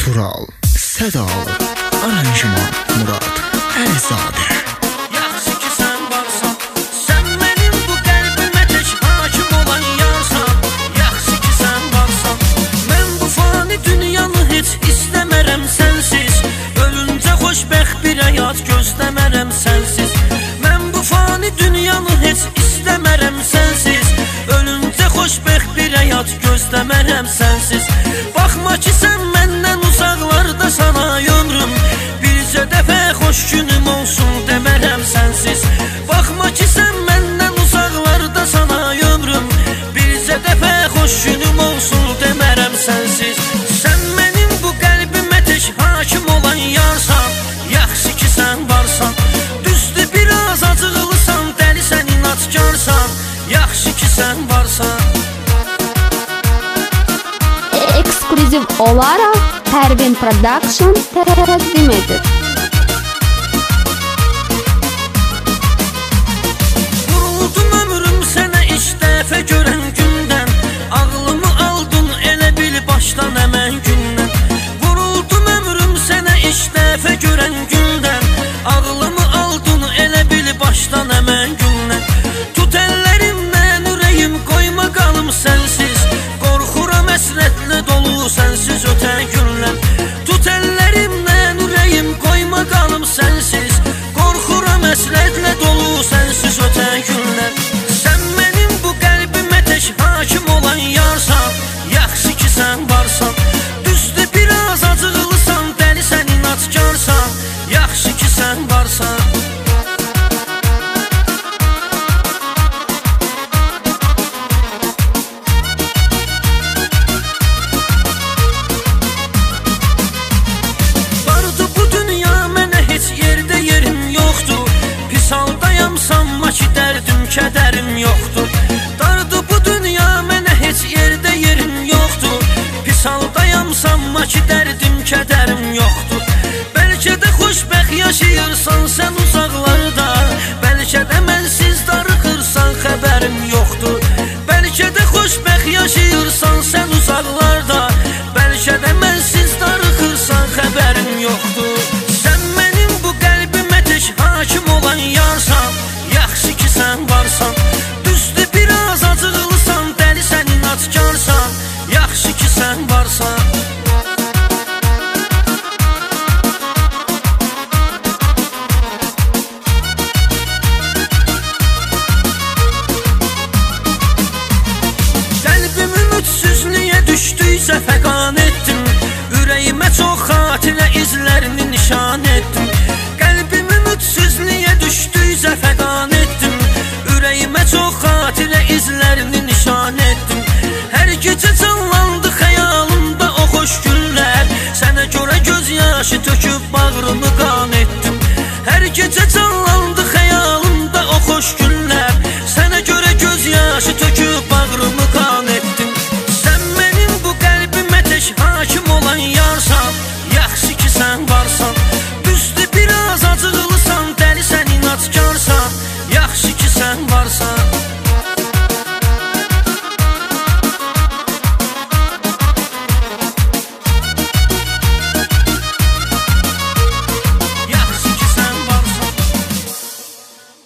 Tural, Sədalı, aranjman Murad Əlizadə. Yaxşı ki sən varsan, sən mənim bu qəlbimə tək hakim olan yarsan. Yaxşı ki sən varsan, mən bu fani dünyanı heç istəmərəm sənsiz. Ölüncə xoşbəxt bir həyat gözləmərəm sənsiz. Mən bu fani dünyanı heç istəmərəm sənsiz. Ölüncə xoşbəxt bir həyat gözləmərəm sənsiz. Baxma ki sən məndən uzaqlarda sana ömrüm, bircə dəfə xoş günüm olsun demərəm sənsiz. Baxma ki sən məndən uzaqlarda sana ömrüm, bircə dəfə xoş günüm olsun demərəm sənsiz. Sən mənim bu qəlbimə tək hakim olan yarsan. Yaxşı ki sən varsan, düzdür biraz acıqlısan, dəlisən, inatkarsan. Yaxşı ki sən varsan. Ekskluziv olaraq Pərvin Production təqdim edir. Vuruldum ömrüm sənə ilk dəfə görən gündən, ağlımı aldın elə bil başdan həmən gündən. Vuruldum ömrüm sənə ilk dəfə görən gündən, ağlımı aldın elə bil başdan həmən gündən. Tut əllərimdən ürəyim, qoyma qalım sənsiz, qorxuram həsrətlə dolu sənsiz ötən günlər. Tut əllərimdən ürəyim, qoyma qalım sənsiz, qorxuram həsrətlə dolu sənsiz ötən günlər. Sən mənim bu qəlbimə tək hakim olan yarsan. Yaxşı ki sən varsan, düzdür biraz acıqlısan, dəlisən, inatkarsan. Yaxşı ki sən varsan. Kədərim yoxdur, dardı bu dünya mənə heç yerdə yerim yoxdur. Pis haldayam, sanma ki dərdim, kədərim yoxdur. Bəlkə də xoşbəxt yaşayırsan sən uzaqlarda, bəlkə də mənsiz darıxırsan, xəbərim yoxdur. Bəlkə də xoşbəxt yaşayırsan sən uzaqlarda, bəlkə də mənsiz darıxırsan, xəbərim yoxdur. Sən mənim bu qəlbimə tək hakim olan yarsan. Yaxşı ki sən varsan, düzdür biraz acıqlısan, dəlisən, inatkarsan. Yaxşı ki sən varsan. Qəlbim ümidsizliyə düşdüysə fəqan etdim, ürəyimə çox xatirə izlərini nişan etdim.